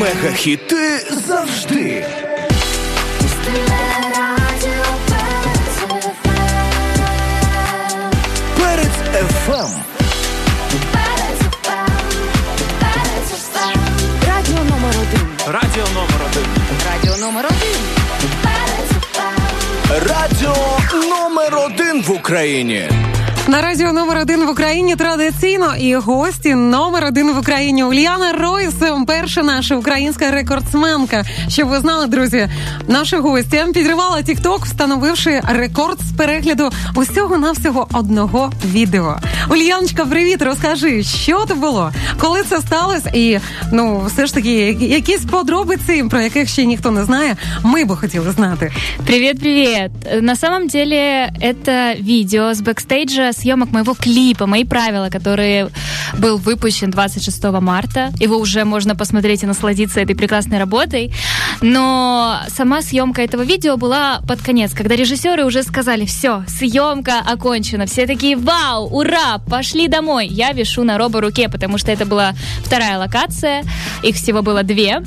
Мегахіти завжди. Перець ФМ. Радіо номер 1. Радіо номер 1. Радіо номер 1. Радіо номер 1 в Україні. На радіо номер 1 в Україні традиційно і гості номер 1 в Україні Ульяна Ройс, перша наша українська рекордсменка. Щоб ви знали, друзі, наша гостя підривала TikTok, встановивши рекорд з перегляду усього-навсього одного відео. Ульяночка, привіт, розкажи, що це було, коли це сталося і, все ж таки, якісь подробиці, про яких ще ніхто не знає, ми би хотіли знати. Привет-привет! На самом деле, это видео с бэкстейджа съемок моего клипа «Мои правила», который был выпущен 26 марта. Его уже можно посмотреть и насладиться этой прекрасной работой. Но сама съемка этого видео была под конец, когда режиссеры уже сказали: все, съемка окончена. Все такие: вау, ура, пошли домой. Я вишу на роборуке, потому что это была вторая локация. Их всего было 2.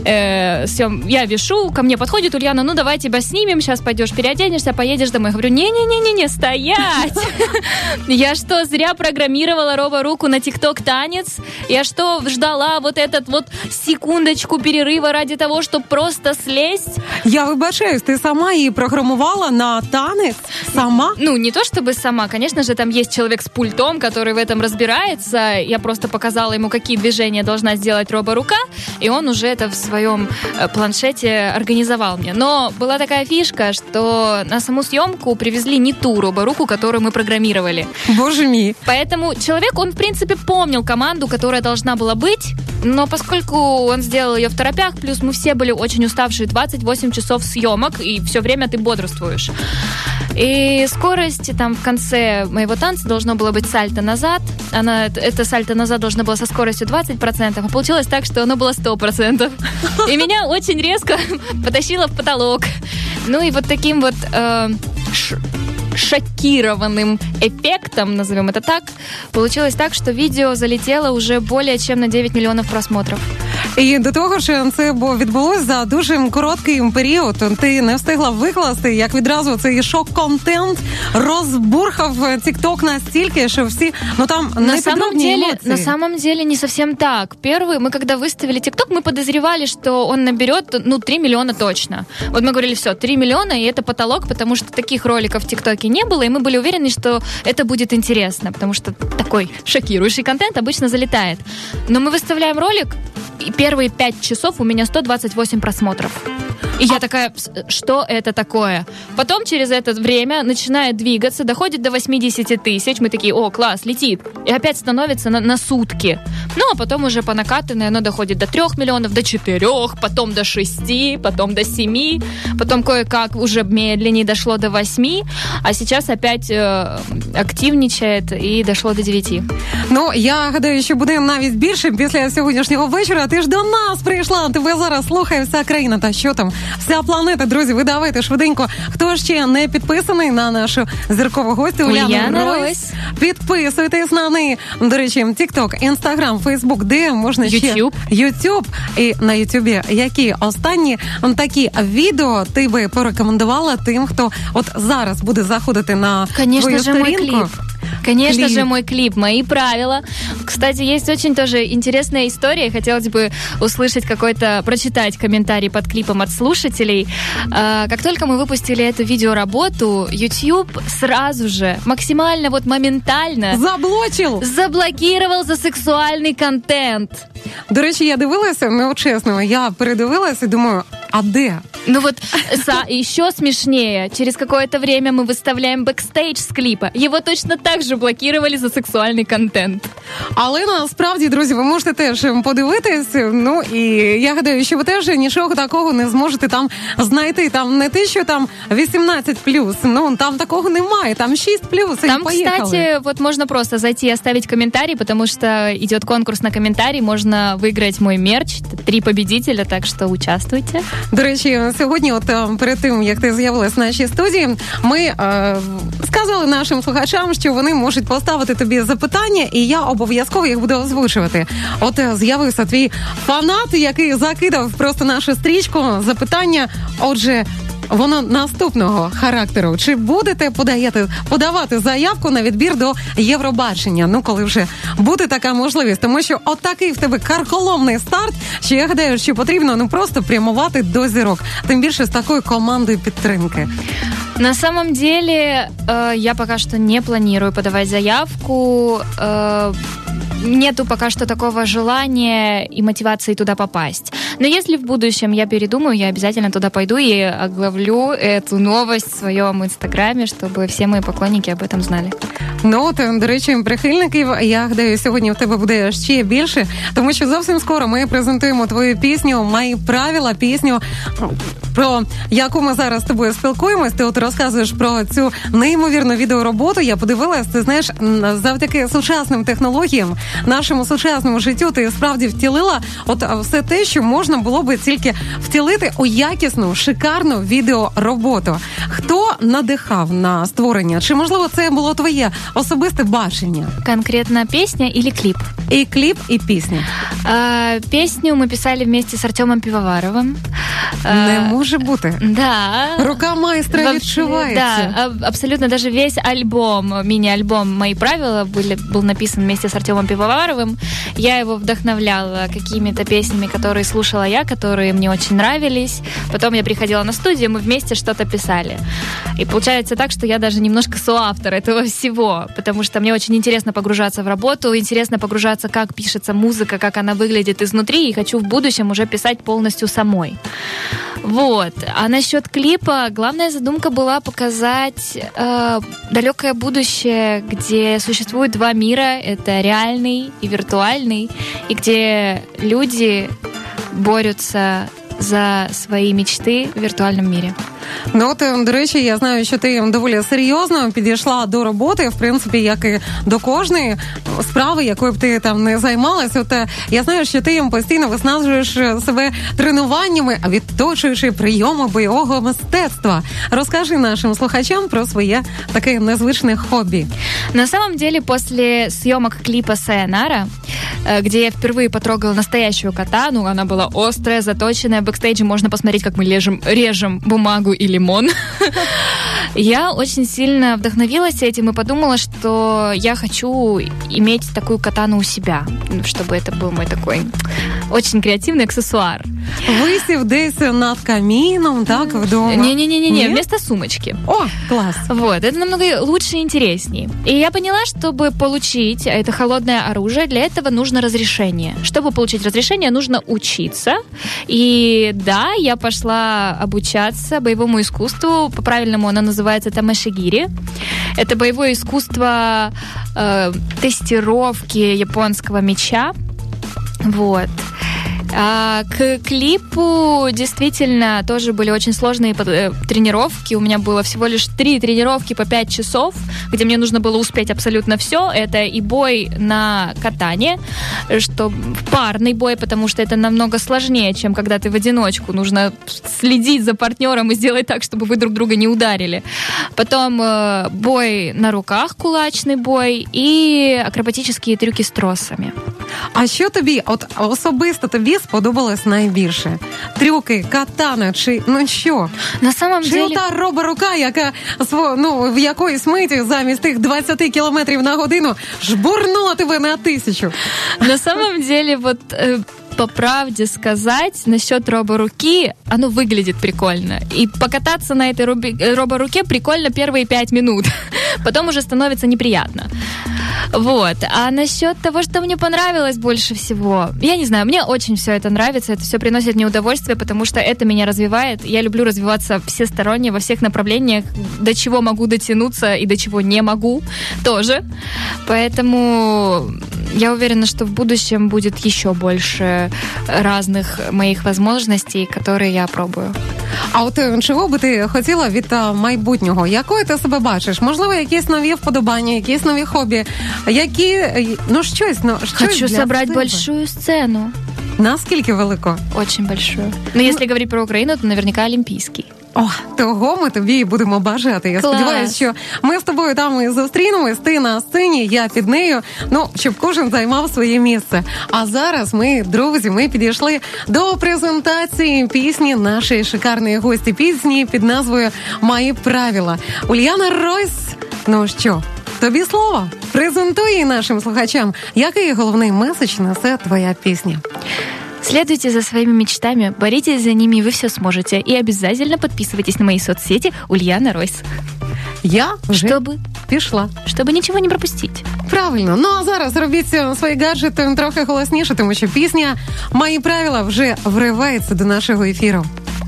Я вишу, ко мне подходит Ульяна: ну давай тебя снимем, сейчас пойдешь переоденешься, поедешь домой. Я говорю: не-не-не-не, стоять! Я что, зря программировала роборуку на TikTok танец? Я что, ждала вот этот вот секундочку перерыва ради того, чтобы просто слезть? Я вибачаюсь, ты сама її программувала на танец? Сама? Не то чтобы сама. Конечно же, там есть человек с пультом, который в этом разбирается. Я просто показала ему, какие движения должна сделать роборука, и он уже это в своем планшете организовал мне. Но была такая фишка, что на саму съемку привезли не ту роборуку, которую мы программировали. Боже мой. Поэтому человек, он, в принципе, помнил команду, которая должна была быть, но поскольку он сделал ее в торопях, плюс мы все были очень уставшие, 28 часов съемок, и все время ты бодрствуешь. И скорость там в конце моего танца должно было быть сальто назад. Это сальто назад должно было со скоростью 20%, а получилось так, что оно было 100%. И меня очень резко потащило в потолок. И вот таким вот шокированным эффектом, назовем это так, получилось так, що відео залетіло уже более чем на 9 мільйонів просмотрів. І до того ж, це відбулося за дуже короткий період. Ти не встигла викласти, як відразу цей шок-контент розбурхав TikTok настільки, що всі, там неподробні емоції. На самом деле не совсем так. Первый, мы когда выставили TikTok, мы подозревали, что он наберет, 3 миллиона точно. Вот мы говорили: все, 3 миллиона, и это потолок, потому что таких роликов в TikTok не было, и мы были уверены, что это будет интересно, потому что такой шокирующий контент обычно залетает. Но мы выставляем ролик, и первые 5 часов у меня 128 просмотров. И я такая: что это такое? Потом через это время начинает двигаться, доходит до 80 тысяч. Мы такие: о, класс, летит. И опять становится на сутки. А потом уже по накатанной оно доходит до 3 миллионов, до 4, потом до 6, потом до 7, потом кое-как уже медленнее дошло до 8, а сейчас опять активничает і дошло до 9. Я гадаю, що буде навіть більше після сьогоднішнього вечора. Ти ж до нас прийшла, тебе зараз слухає вся країна. Та що там? Вся планета, друзі, ви давайте швиденько. Хто ще не підписаний на нашу зіркову гостю Уляну Ройс, підписуйтесь на неї. До речі, TikTok, Instagram, Facebook, де можна YouTube. І на YouTube, які останні такі відео ти би порекомендувала тим, хто от зараз буде заходити на твою сторінку? Конечно же, мой клип «Мои правила». Кстати, есть очень тоже интересная история. Хотелось бы услышать прочитать комментарий под клипом от слушателей. Как только мы выпустили эту видеоработу, YouTube сразу же, максимально моментально заблокировал за сексуальный контент. До речі, я дивилася, чесно, я передивилася і думаю, а де? Еще смешнее. Через какое-то время мы выставляем бэкстейдж с клипа. Его точно так же блокировали за сексуальний контент. Але насправді, друзі, ви можете теж подивитись. І я гадаю, що ви теж нічого такого не зможете там знайти. Там не те, що там 18+. Там такого немає. Там 6+. Там, кстати, можно просто зайти и оставить комментарий, потому что идет конкурс на комментарий. Можно выиграть мой мерч. 3 победителя, так что участвуйте. До речі, сьогодні, перед тим, як ти з'явилась в нашій студії, ми сказали нашим слухачам, що вони можуть поставити тобі запитання, і я обов'язково їх буду озвучувати. З'явився твій фанат, який закидав просто нашу стрічку запитання. Отже, воно наступного характеру. Чи будете подавати заявку на відбір до Євробачення? Коли вже буде така можливість. Тому що такий в тебе карколомний старт, що я гадаю, що потрібно просто прямувати до зірок. Тим більше з такою командою підтримки. На самом деле, я пока что не планирую подавать заявку. Нету пока что такого желания и мотивации туда попасть. Но если в будущем я передумаю, я обязательно туда пойду и оглавлю эту новость в своем инстаграме, чтобы все мои поклонники об этом знали. До речі, прихильників, я гадаю, сьогодні в тебе буде ще більше, тому що зовсім скоро ми презентуємо твою пісню «Мої правила», пісню, про яку ми зараз з тобою спілкуємось. Ти розказуєш про цю неймовірну відеороботу. Я подивилась, ти знаєш, завдяки сучасним технологіям, нашому сучасному життю ти справді втілила все те, що можна було би тільки втілити у якісну, шикарну відеороботу. Хто надихав на створення? Чи, можливо, це було твоє особисте бачення? Конкретно песня или клип? И клип, и песня. Песню мы писали вместе с Артемом Пивоваровым. Не може бути. Да. Рука майстра відчувається. Да, абсолютно. Даже весь альбом, мини-альбом «Мои правила» был написан вместе с Артемом Пивоваровым. Я его вдохновляла какими-то песнями, которые слушала я, которые мне очень нравились. Потом я приходила на студию, мы вместе что-то писали. И получается так, что я даже немножко соавтор этого всего, потому что мне очень интересно погружаться в работу, интересно погружаться, как пишется музыка, как она выглядит изнутри, и хочу в будущем уже писать полностью самой. Вот. А насчет клипа, главная задумка была показать далекое будущее, где существует два мира, это реальный и виртуальный, и где люди борются за свої мечти в віртуальному мірі. До речі, я знаю, що ти доволі серйозно підійшла до роботи, в принципі, як і до кожної справи, якою б ти там не займалась. Я знаю, що ти постійно виснажуєш себе тренуваннями, відточуючи прийоми бойового мистецтва. Розкажи нашим слухачам про своє таке незвичне хобі. На самом деле, после съемок клипа «Сайонара», где я впервые потрогала настоящую катану, она была острая, заточенная. В бэкстейдже можно посмотреть, как мы режем бумагу и лимон. Я очень сильно вдохновилась этим и подумала, что я хочу иметь такую катану у себя, чтобы это был мой такой очень креативный аксессуар. Висів десь над камином, так, вдома? Не-не-не, вместо сумочки. О, класс. Вот, это намного лучше и интереснее. И я поняла, чтобы получить это холодное оружие, для этого нужно разрешение. Чтобы получить разрешение, нужно учиться. И да, я пошла обучаться боевому искусству. По-правильному оно называется тамашигири. Это боевое искусство тестировки японского меча. Вот. А к клипу действительно тоже были очень сложные тренировки. У меня было всего лишь 3 тренировки по 5 часов, где мне нужно было успеть абсолютно все. Это и бой на катане, что парный бой, потому что это намного сложнее, чем когда ты в одиночку. Нужно следить за партнером и сделать так, чтобы вы друг друга не ударили. Потом бой на руках, кулачный бой и акробатические трюки з тросами. А що тобі, особисто тобі сподобалось найбільше? Трюки, катана чи, що? На самом чи деле... та роборука, яка в якоїсь миті замість тих 20 кілометрів на годину жбурнула тебе на 1000? На самом деле, по правде сказать, насчет роборуки, оно выглядит прикольно. И покататься на этой роборуке прикольно первые 5 минут. Потом уже становится неприятно. Вот. А насчет того, что мне понравилось больше всего, я не знаю, мне очень все это нравится, это все приносит мне удовольствие, потому что это меня развивает. Я люблю развиваться всесторонне, во всех направлениях, до чего могу дотянуться и до чего не могу тоже. Поэтому я уверена, что в будущем будет еще больше разных моих возможностей, которые я пробую. А чого би ти хотіла від майбутнього? Якою ти себе бачиш? Можливо, якісь нові вподобання, якісь нові хобі? Щось Хочу для собрать себе. большую сцену. Наскільки велико? Очень большую. Но если говорить про Украину, то наверняка олимпийский. О, того ми тобі і будемо бажати. Я Клас. сподіваюся, що ми з тобою там і зустрінемось. Ти на сцені, я під нею. Ну, щоб кожен займав своє місце. А зараз ми, друзі, ми підійшли до презентації пісні нашої шикарної гості. Пісні під назвою «Мої правила». Ульяна Ройс. Ну що, тобі слово. Презентуй її нашим слухачам. Який головний меседж несе твоя пісня? Следуйте за своими мечтами, боритесь за ними, и вы все сможете. И обязательно подписывайтесь на мои соцсети Ульяна Ройс. Я вже пішла. Чтобы ничего не пропустить. Правильно. Ну а зараз робіть свої гаджети трохи голосніше, тому що пісня «Мої правила» вже вривається до нашого ефіру.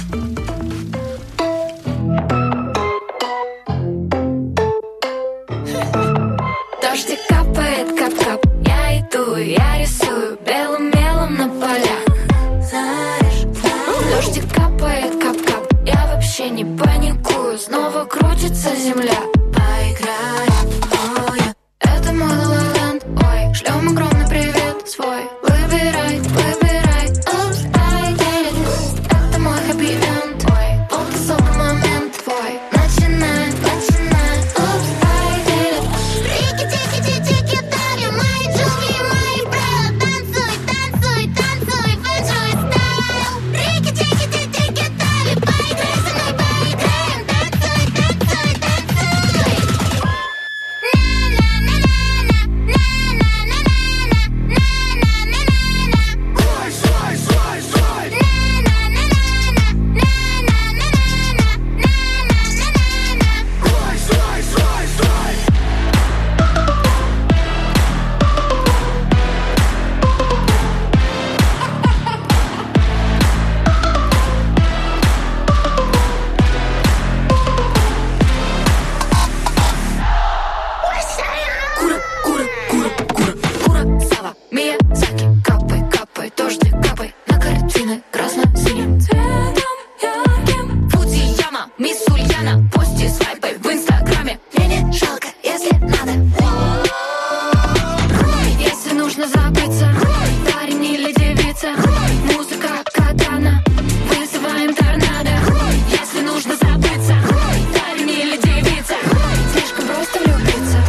Дождик капает, кап-кап. Я иду, я рисую белым мелом на полях. Дождик капает, кап-кап. Я вообще не паникую. Снова крутится земля. Поиграем, ой. Это мой ла-ла-ленд, ой. Шлем огромный привет свой. Выбирай, выбирай. Oops, I did it. Это мой хэппи-энд, ой. Полтасовый момент твой. Начинай, начинай. Oops, I did it. Рики-тики-тики-тики, тави, мои джунгли, мои правила. Танцуй, танцуй, танцуй, фэншуй стайл. Рики-тики-тики-тики, тави, поиграй со мной, поиграем. Танцуй, танцуй, танцуй. Куросава, Миядзаки, капай, капай, дождик, капай на картины красно-синим цветом ярким. Фудзияма, мисс Ульяна, пости свайпай в инстаграме. Мне не жалко, если надо. Если нужно забыться, парень или девица, музыка катана, вызываем торнадо. Если нужно забыться, парень или девица, слишком просто влюбиться.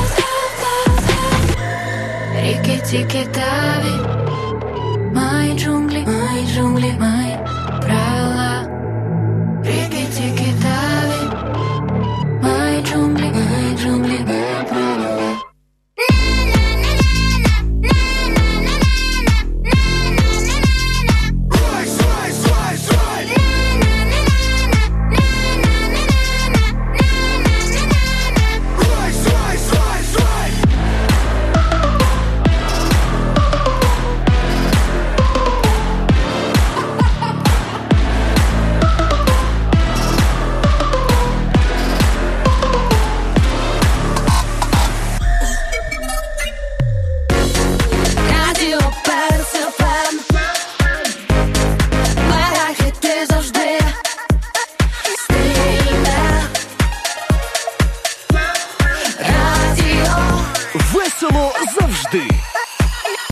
Рики-тики-тави, мои джунгли, мои правила. Рики-тики-тави, мои джунгли, мои правила. Радіо Персифем. Мерехи ти завжди стильне. Радіо. Весело завжди.